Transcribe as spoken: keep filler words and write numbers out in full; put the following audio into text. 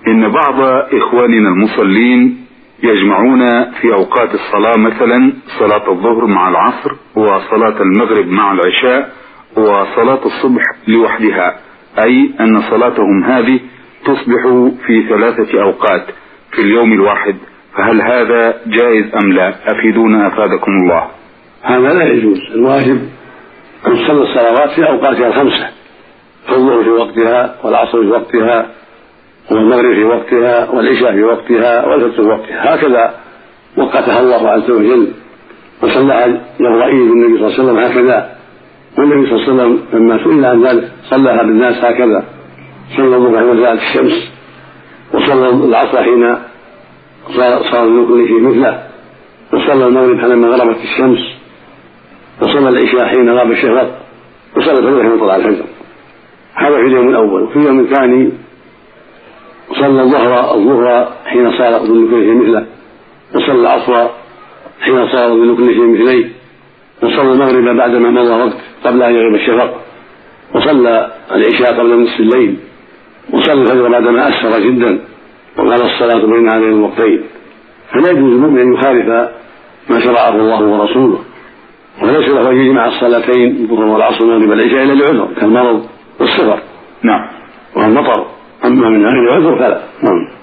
إن بعض إخواننا المصلين يجمعون في أوقات الصلاة مثلا صلاة الظهر مع العصر وصلاة المغرب مع العشاء وصلاة الصبح لوحدها، أي أن صلاتهم هذه تصبح في ثلاثة أوقات في اليوم الواحد، فهل هذا جائز أم لا؟ أفيدونا أفادكم الله. هذا لا يجوز. الواجب أن تصلي الصلوات في أوقاتها الخمسة، الظهر في وقتها والعصر في وقتها والمغرب في وقتها والعشاء في وقتها والفجر في وقتها، هكذا وقتها الله عز وجل وصلىها له رأيه النبي صلى الله عليه وسلم هكذا، والنبي صلى الله عليه وسلم لما سئل عن ذلك صلىها بالناس هكذا، صلى الظهر حين زالت الشمس، وصلى العصر حين صار النور فيه مثله، وصلى المغرب حينما غربت الشمس، وصلى العشاء حين غاب الشفق، وصلى الفجر حين طلع الفجر. هذا في اليوم الأول. وفي اليوم الثاني صلى الظهر الظهر حين صار ظل كل شيء مثله، وصلى العصر حين صار ظل كل شيء مثليه، وصلى المغرب بعدما مضى وقت قبل أن يغيب الشفق، وصلى العشاء قبل نصف الليل، وصلى الفجر بعدما أسفر جدا، وقال الصلاة بين هذين الوقتين. فلا يجوز المؤمن أن يخالف ما شرعه الله ورسوله، وليس له أن يجمع الصلاتين الظهر والعصر والمغرب والعشاء إلا لعذر كالمرض والسفر. نعم. والمطر، أما من غير عذر فلا. نعم.